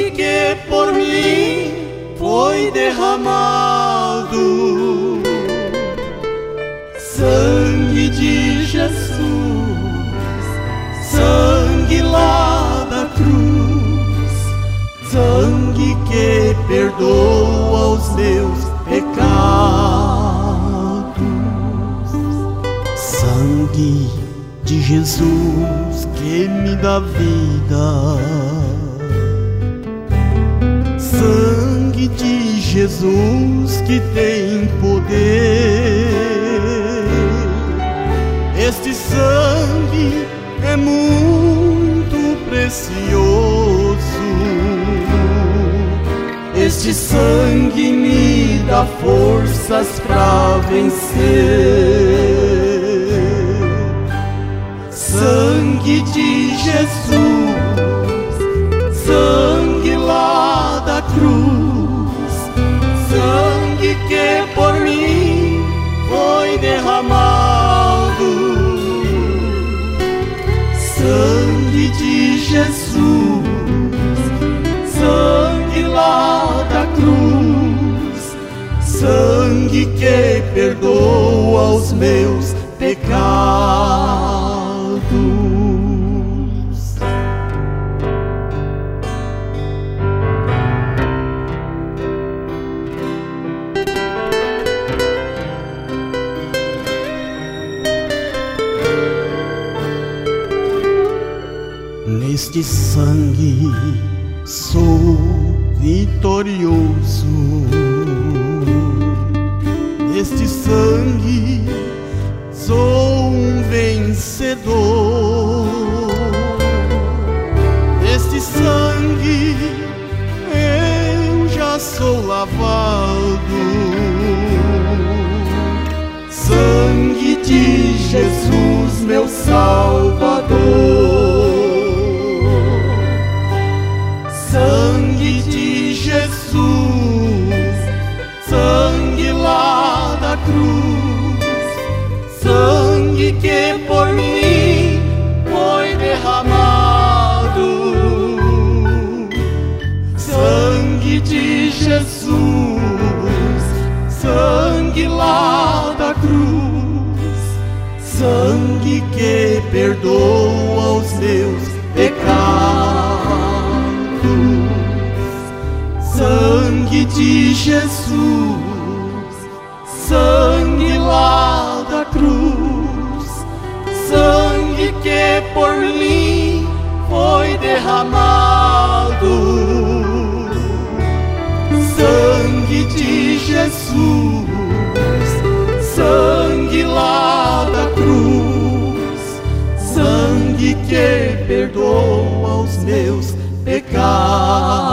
sangue que por mim foi derramado, sangue de Jesus, sangue lá da cruz, sangue que perdoa os meus pecados, sangue de Jesus que me dá vida, sangue de Jesus que tem poder. Este sangue é muito precioso, este sangue me dá forças pra vencer. Sangue de Jesus, sangue lá da cruz, sangue que por mim foi derramado, sangue de Jesus, sangue lá da cruz, sangue que perdoa os meus pecados. Neste sangue sou vitorioso, neste sangue sou um vencedor, neste sangue eu já sou lavado, sangue de Jesus, meu Salvador. Sangue de Jesus, sangue lá da cruz, sangue que por mim foi derramado, sangue de Jesus, sangue lá da cruz, sangue que perdoa os meus pecados. Sangue de Jesus, sangue lá da cruz, sangue que por mim foi derramado, sangue de Jesus, sangue lá da cruz, sangue que perdoa os meus pecados.